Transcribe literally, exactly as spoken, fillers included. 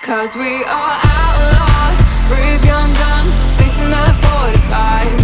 Cause we are outlaws, brave young guns, facing the forty-five.